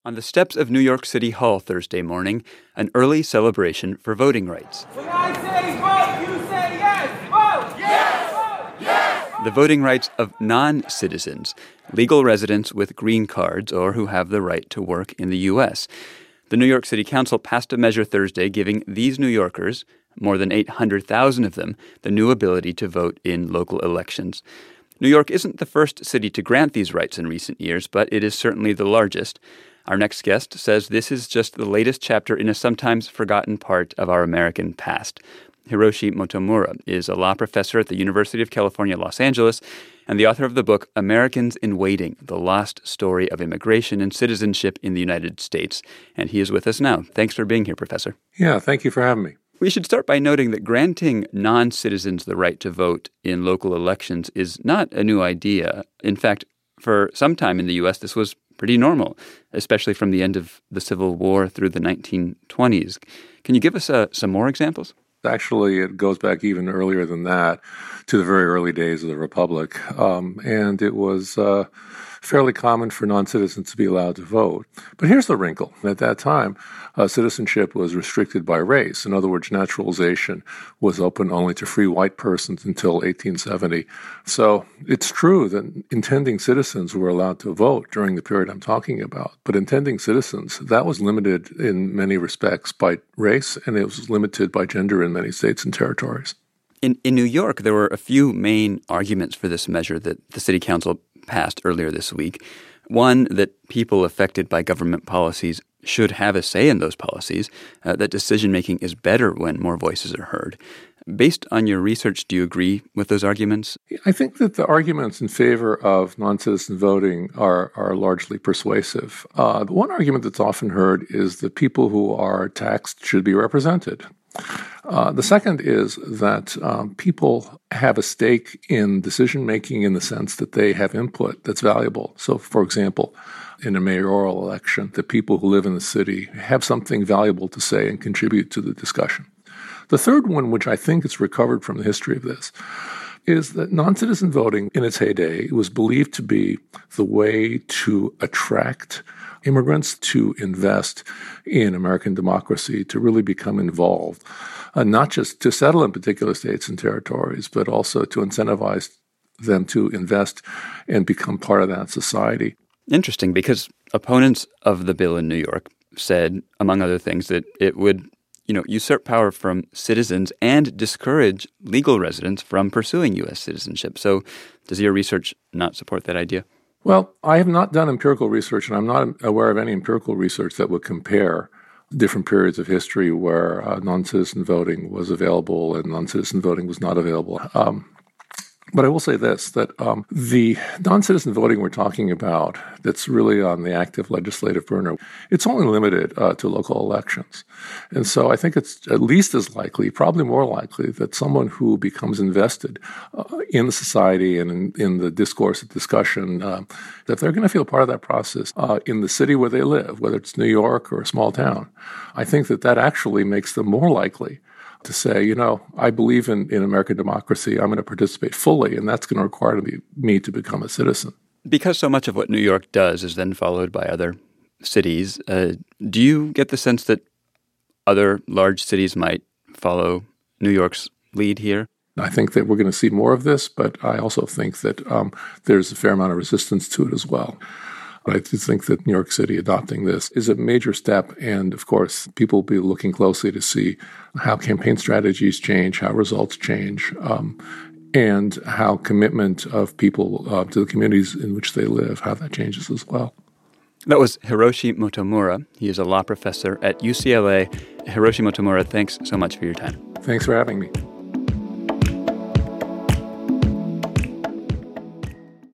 On the steps of New York City Hall Thursday morning, an early celebration for voting rights. When I say vote, you say yes. Vote! Yes! Vote! Yes! The voting rights of non-citizens, legal residents with green cards or who have the right to work in the U.S. The New York City Council passed a measure Thursday giving these New Yorkers, more than 800,000 of them, the new ability to vote in local elections. New York isn't the first city to grant these rights in recent years, but it is certainly the largest. Our next guest says this is just the latest chapter in a sometimes forgotten part of our American past. Hiroshi Motomura is a law professor at the University of California, Los Angeles, and the author of the book Americans in Waiting, The Lost Story of Immigration and Citizenship in the United States. And he is with us now. Thanks for being here, Professor. Yeah, thank you for having me. We should start by noting that granting non-citizens the right to vote in local elections is not a new idea. In fact, for some time in the U.S., this was pretty normal, especially from the end of the Civil War through the 1920s. Can you give us some more examples? Actually, it goes back even earlier than that to the very early days of the Republic. And it was fairly common for non-citizens to be allowed to vote. But here's the wrinkle. At that time, citizenship was restricted by race. In other words, naturalization was open only to free white persons until 1870. So it's true that intending citizens were allowed to vote during the period I'm talking about. But intending citizens, that was limited in many respects by race, and it was limited by gender in many states and territories. In New York, there were a few main arguments for this measure that the city council passed earlier this week. One, that people affected by government policies should have a say in those policies, that decision-making is better when more voices are heard. Based on your research, do you agree with those arguments? I think that the arguments in favor of non-citizen voting are largely persuasive. The one argument that's often heard is that people who are taxed should be represented. The second is that people have a stake in decision-making in the sense that they have input that's valuable. So, for example, in a mayoral election, the people who live in the city have something valuable to say and contribute to the discussion. The third one, which I think is recovered from the history of this, is that non-citizen voting in its heyday was believed to be the way to attract immigrants to invest in American democracy, to really become involved, not just to settle in particular states and territories, but also to incentivize them to invest and become part of that society. Interesting, because opponents of the bill in New York said, among other things, that it would usurp power from citizens and discourage legal residents from pursuing U.S. citizenship. So does your research not support that idea? Well, I have not done empirical research, and I'm not aware of any empirical research that would compare different periods of history where non-citizen voting was available and non-citizen voting was not available. But I will say this, that the non-citizen voting we're talking about that's really on the active legislative burner, it's only limited to local elections. And so I think it's at least as likely, probably more likely, that someone who becomes invested in the society and in the discourse and discussion, that they're going to feel part of that process in the city where they live, whether it's New York or a small town. I think that actually makes them more likely to say, I believe in American democracy, I'm going to participate fully, and that's going to require me to become a citizen. Because so much of what New York does is then followed by other cities, do you get the sense that other large cities might follow New York's lead here? I think that we're going to see more of this, but I also think that there's a fair amount of resistance to it as well. I do think that New York City adopting this is a major step. And of course, people will be looking closely to see how campaign strategies change, how results change, and how commitment of people to the communities in which they live, how that changes as well. That was Hiroshi Motomura. He is a law professor at UCLA. Hiroshi Motomura, thanks so much for your time. Thanks for having me.